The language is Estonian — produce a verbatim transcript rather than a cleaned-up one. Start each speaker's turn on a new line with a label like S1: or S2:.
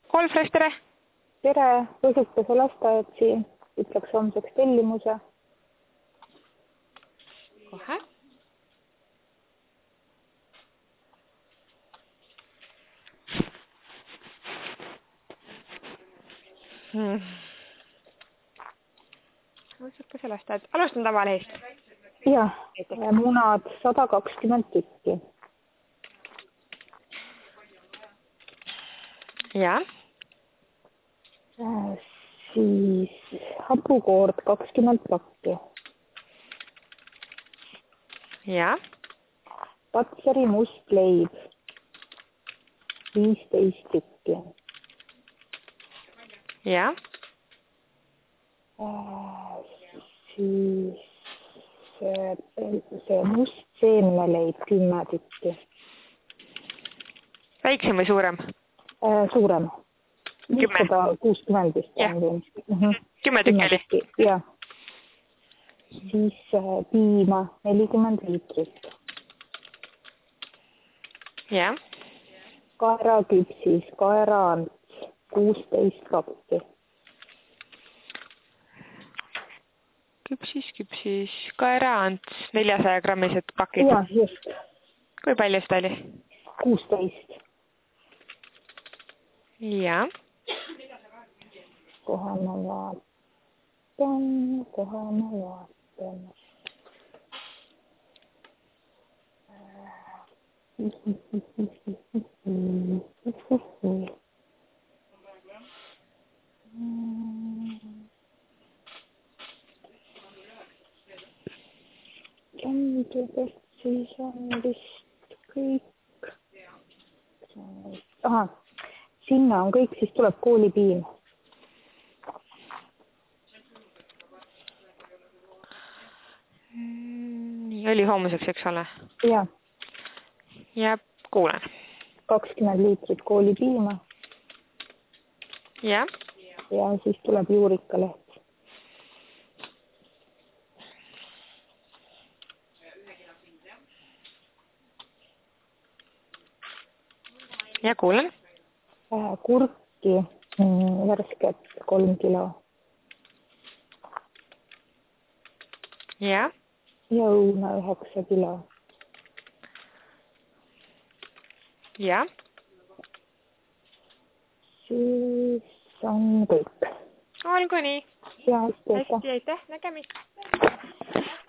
S1: Golfres, tere!
S2: Tere, Õsukese lasteaed siin. Ütleks homseks tellimuse.
S1: Kohe. Hmm. Õsukese lasteaed. Alustan tavalehist.
S2: Jah, munad sada kakskümmend tükki.
S1: Ja.
S2: Siis hapukoord kakskümmend pakki.
S1: Ja.
S2: Patseri must leib viisteist tükki.
S1: Ja.
S2: Siis see, see must seemneleib kümme tükki.
S1: Väiksem või suurem?
S2: Suurem. viissada kuuskümmend vist.
S1: Kümme tükki oli.
S2: Jah. Siis piima nelikümmend liitrit.
S1: Ja.
S2: Kaeraküpsis, kaeraants kuusteist pakki.
S1: Küpsis, küpsis, kaeraants neljasaja grammised pakid.
S2: Jah, just.
S1: Kui palju seda oli?
S2: kuusteist.
S1: Ja.
S2: Kohe ma vaatan, kohe ma vaatan. Tundub, et siis on vist kõik. Aha, sinna on kõik, siis tuleb koolipiim.
S1: Nii, oli homseks, eks ole?
S2: Jah.
S1: Ja kuulen.
S2: kakskümmend liitrit koolipiima.
S1: Ja.
S2: Ja siis tuleb juurikaleht.
S1: Ja kuulen.
S2: Kurki värsket kolm kilo.
S1: Ja.
S2: Ja õuna üheksa kilo.
S1: Ja.
S2: Siis on kõik.
S1: Olgu nii.
S2: Ja hästi,
S1: hästi, aitäh, nägemist.